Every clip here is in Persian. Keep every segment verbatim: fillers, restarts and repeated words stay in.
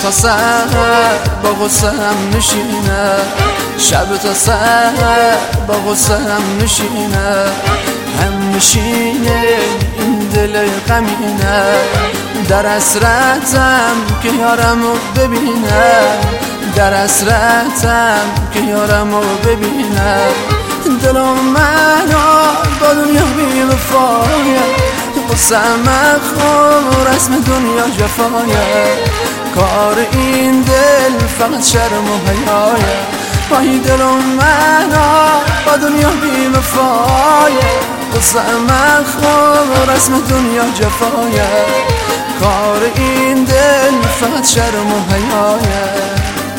تا سر با غصه هم نشینه، شب تا سر با غصه هم نشینه، هم نشینه این دل غمینه، در حسرتم که یارمو ببینه، در حسرتم که یارمو ببینه، دلم منو با دنیا بی وفایه، قصم خور رسم دنیا جفایه، کار این دل فقط شرم و حیایه، وای دلم منو با دنیا بی وفایه، قصم خور رسم دنیا جفایه، کار این دل فقط شرم و حیایه.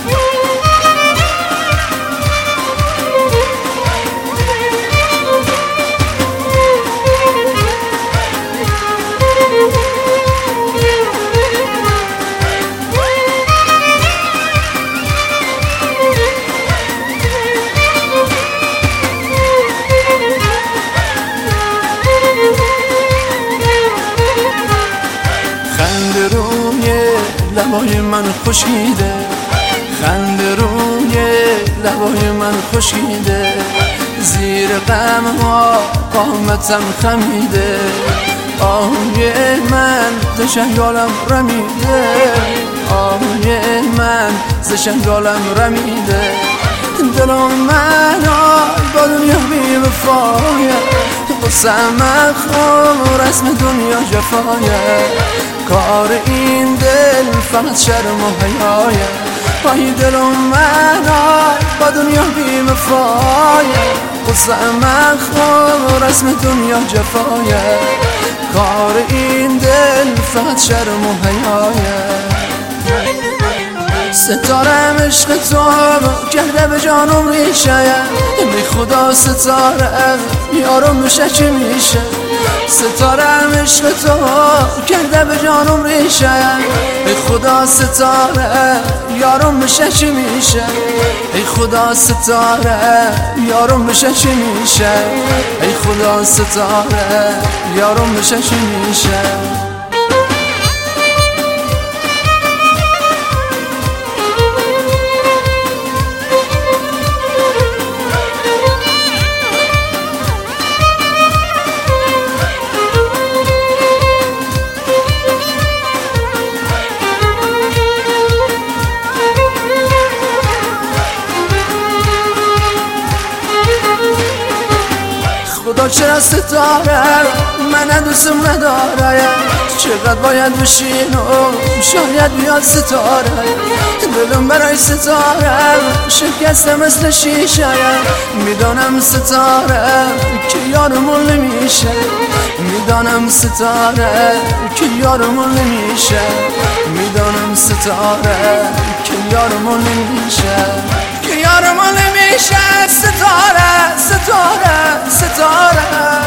خنده روی لبای من خشکیده، خنده روی لبای من خشکیده، زیر غم ها قامتم خمیده، آهوی من ز شنگالم رمیده، آهوی من ز شنگالم رمیده، دلم منو با دنیا بی وفایه، قصم خور رسم دنیا جفایه، کار این دل فقط شرم و حیایه، وای دلم منو با دنیا بی وفایه، قصم خور رسم دنیا جفایه، کار این دل فقط شرم و حیایه. ستارم عشق تو کرده به جانم ریشه، بی خدا ستاره یارم میشه چی میشه، ستارم عشق تو کرده به جانم ریشه، ای خدا ستاره یارم میشه چی میشه، ای خدا ستاره یارم میشه چی میشه، ای خدا ستاره یارم میشه چی میشه. خدا چرا ستاره من دوستم نداره، چقدر باید بشین و شاید بیاد ستاره، دلم برای ستاره شکسته مثل شیشه، میدانم ستاره که یارمون نمیشه، میدانم ستاره که یارمون نمیشه، میدانم ستاره که یارمون نمیشه، که یارمون نمیشه، ستاره ستاره ستاره،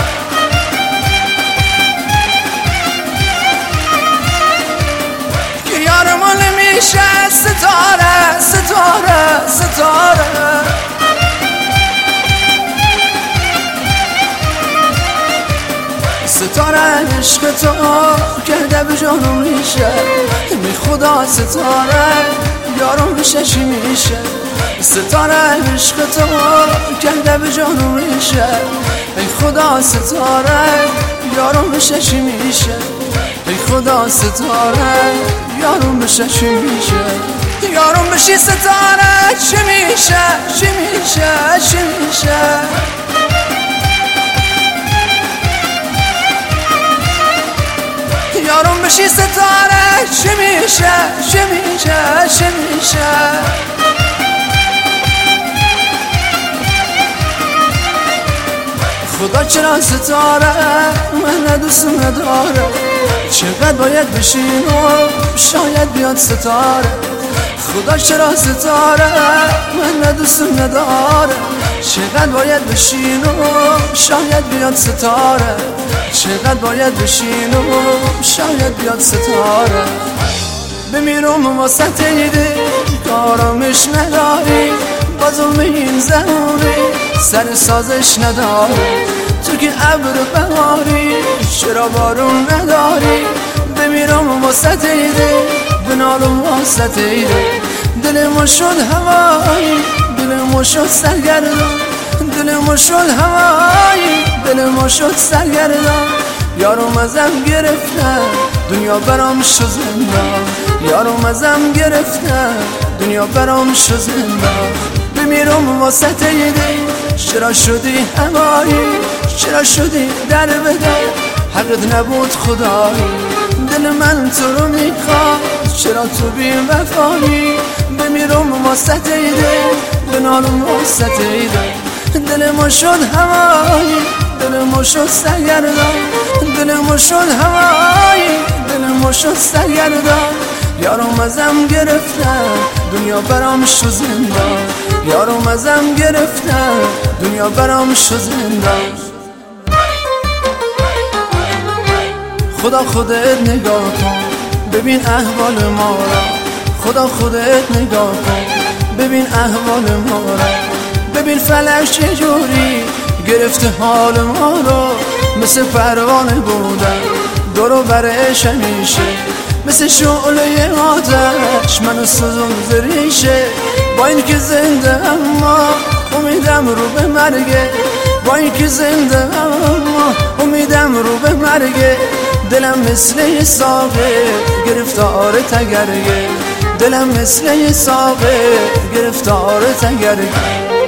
که یارمون نمیشه، ستاره ستاره ستاره. ستاره عشق تو کرده به جانم ریشه، بی خدا ستاره یارم میشه چی میشه، ستاره عشق تو کرده به جانم ریشه، ای خدا ستاره یارم میشه چی میشه، ای خدا ستاره یارم میشه چی میشه، یارم بشی ستاره چی میشه چی میشه چی میشه، یارم بشی ستاره چی میشه چی میشه چی میشه. خدا چرا ستاره من دوست نداره، چقدر باید بشین و شاید بیاد ستاره، خدا چرا ستاره من دوست نداره، چقدر باید بشین و شاید بیاد ستاره، چقدر باید بشین و شاید بیاد ستاره، بمیرم واسه تیده کارامش نداری، با ظلم این زمانی سر سازش نداری، تو که ابر بهاری چرا بارون نداری، بمیرم واسه دیده بنالم واسطه دل ما شد هوایی دل ما شد سرگردان دل ما شد هوایی دل ما شد سرگردان یارم ازم گرفتن دنیا برام شد زندان یارم ازم گرفتن دنیا برام شد زندان بمیرم واسطه دل چرا شدی هوایی چرا شدی در بدر حقت نبود خدایی دل من تو رو میخواد چرا تو بی وفایی بمیرم واسطه دل بنالم واسطه دل دل ما شد هوایی دل ما شد سرگردان دل ما شد هوایی دل ما شد سرگردان یارم ازم گرفتن دنیا برام شد زندان یارم ازم گرفتن دنیا برام شد زندان خدا خودت نگاه کن ببین احوال ما را خدا خودت نگاه کن ببین احوال ما را ببین فلک چجوری گرفته حال ما رو مثل پروانه بودن دورو برش همیشه مثل شعله آتش منو سوزون زریشه با این که زنده اما امیدم رو به مرگه با این که زنده اما امیدم رو به مرگه دلم مثل یه ساقه گرفتار تگرگه دلم مثل یه ساقه گرفتار تگرگه